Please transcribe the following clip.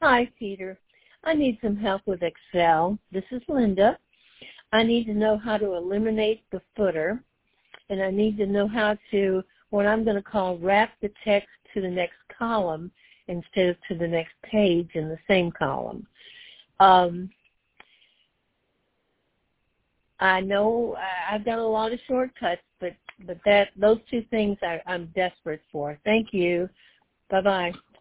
Hi, Peter. I need some help with Excel. This is Linda. I need to know how to eliminate the footer, and I need to know how to, what I'm going to call, wrap the text to the next column instead of to the next page in the same column. I know I've done a lot of shortcuts, but those two things I'm desperate for. Thank you. Bye-bye.